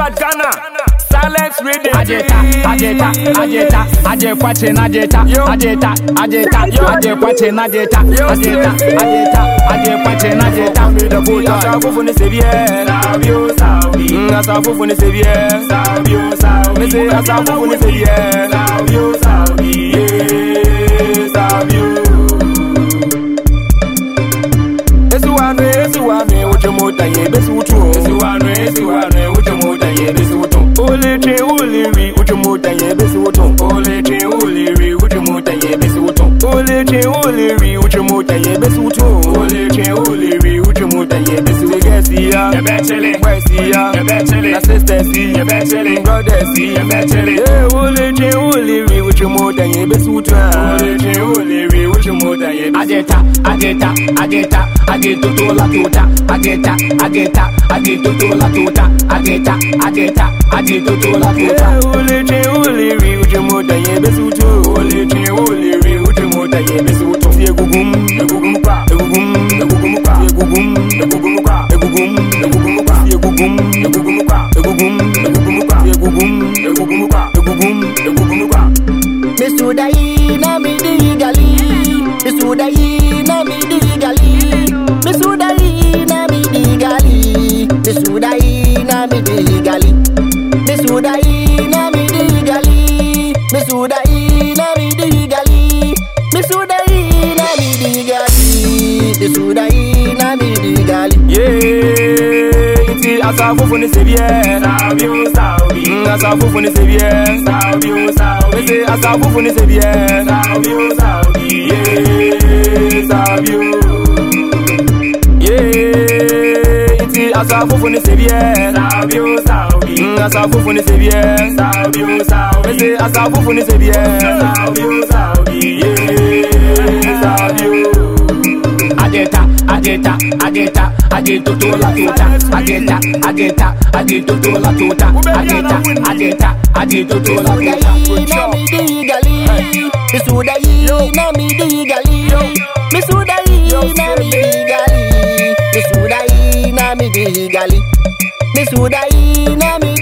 Squad Ghana. Silence reading. Ajeta, aje kwache na ajeta, aje kwache na ajeta, aje kwache na ajeta. Asafufu ni severe, savio savi. Asafufu ni severe, savio savi. Me say asafufu ni severe, savio savi. Savio. Esuwane, uchomuta ye besu utu. Esuwane, uchomuta ye besu utu. Uliri, uchomuta ye besu utu. Uliri, uchomuta ye besu utu. Uliri, uchomuta ye besu utu. Uliri, uchomuta ye besu utu. Gesia, Wesia, na sister si, brother si, uliri, uchomuta ye besu utu. Uliri, uchomuta ye besu utu. Ageta, ageta la tuta, ageta la tuta, ageta la tuta. Uliri, uchomuta ye besu utu. Uliri, uchomuta ye besu utu. Egugum pa, Misudai na midigali, misudai na midigali, misudai na midigali, misudai na midigali, misudai na midigali, misudai na midigali, misudai na midigali, misudai na midigali. Yeah, iti asafufu ni severe, savio savi. Asafufu ni severe, savio savi. Me say asafufu ni severe, savio savi. Yeah, savio. Yeah, iti asafufu ni severe, savio savi. Asafufu ni severe, savio savi. Me say asafufu ni severe, savio savi. Yeah, savio. Ageta la tuta, ageta la tuta, ageta la tuta. Misudai na midigali, misudai na midigali, misudai na midigali, misudai na midigali, misudai na midigali.